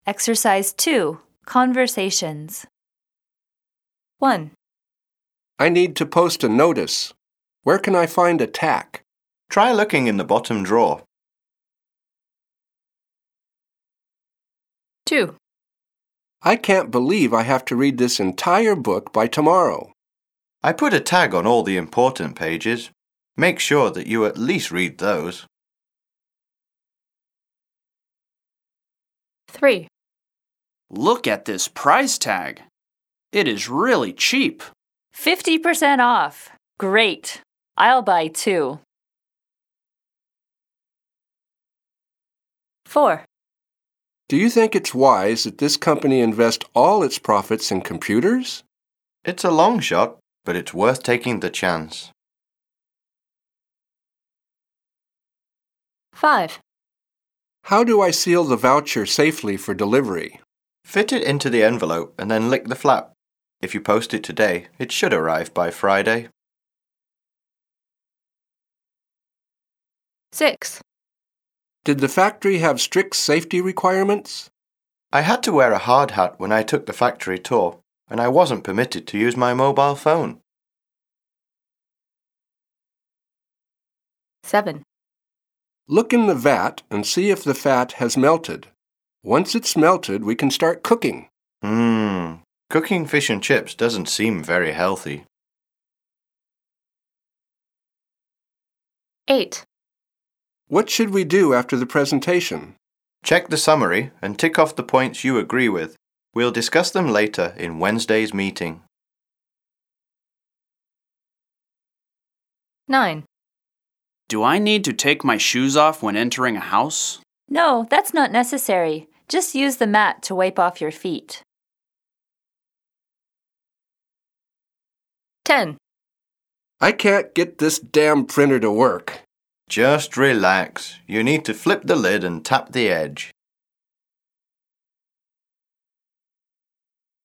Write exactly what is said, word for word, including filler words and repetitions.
Exercise two. Conversations. one. I need to post a notice. Where can I find a tack? Try looking in the bottom drawer. two. I can't believe I have to read this entire book by tomorrow. I put a tag on all the important pages. Make sure that you at least read those. three. Look at this price tag. It is really cheap. fifty percent off. Great. I'll buy two. four. Do you think it's wise that this company invest all its profits in computers? It's a long shot, but it's worth taking the chance. five. How do I seal the voucher safely for delivery? Fit it into the envelope and then lick the flap. If you post it today, it should arrive by Friday. six. Did the factory have strict safety requirements? I had to wear a hard hat when I took the factory tour, and I wasn't permitted to use my mobile phone. seven. Look in the vat and see if the fat has melted. Once it's melted, we can start cooking. Hmm, cooking fish and chips doesn't seem very healthy. eight. What should we do after the presentation? Check the summary and tick off the points you agree with. We'll discuss them later in Wednesday's meeting. nine. Do I need to take my shoes off when entering a house? No, that's not necessary. Just use the mat to wipe off your feet. ten. I can't get this damn printer to work. Just relax. You need to flip the lid and tap the edge.